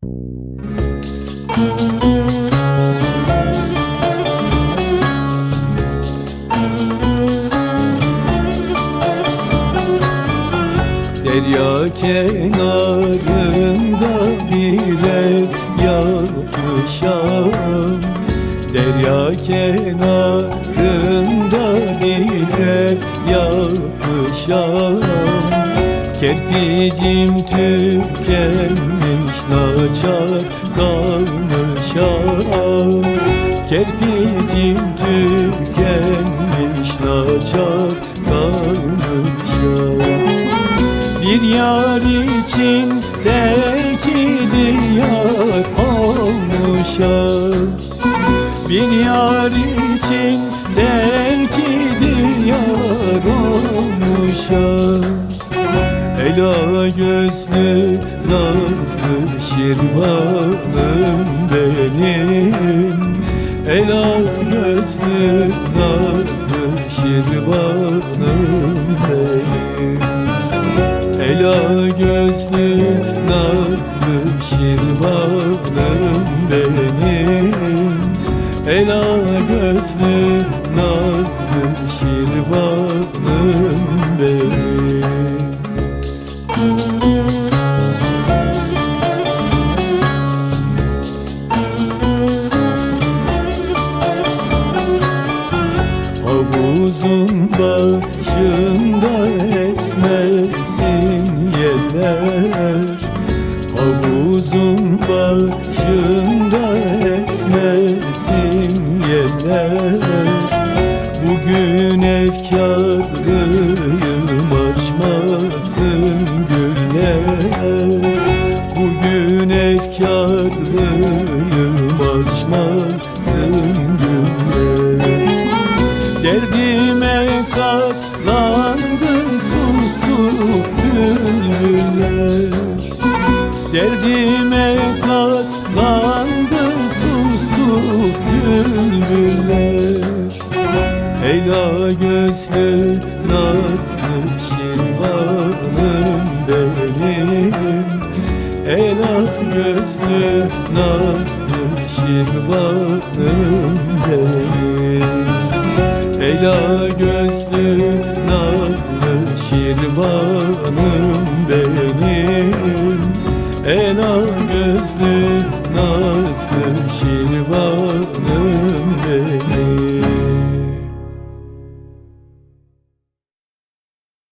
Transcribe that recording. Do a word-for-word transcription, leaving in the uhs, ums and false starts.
Derya kenarında bir ev yapmışam, derya kenarında bir ev yapmışam. Kerpicim tükenmiş, naçar kalmışam. Kerpicim tükenmiş, naçar kalmışam. Bir yar için tek yar olmuşam. Bir yar için tek yar olmuşam. Ela gözlü nazlı şirvanım benim, ela gözlü nazlı şirvanım benim. Ela gözlü nazlı şirvanım benim, ela gözlü nazlı şirvanım benim. Havuzun başında esmersin yeller, havuzun başında esmersin yeller. Bugün efkarlıyım, açmasın güller. Bugün efkarlıyım, açmasın güller. Derdime katlandı sustu bülbüller, derdime katlandı sustu bülbüller. Ela gözlü nazlı şirvanım benim, ela gözlü nazlı şirvanım benim. Ela gözlü nazlı şirvanım benim, ela gözlü nazlı şirvanım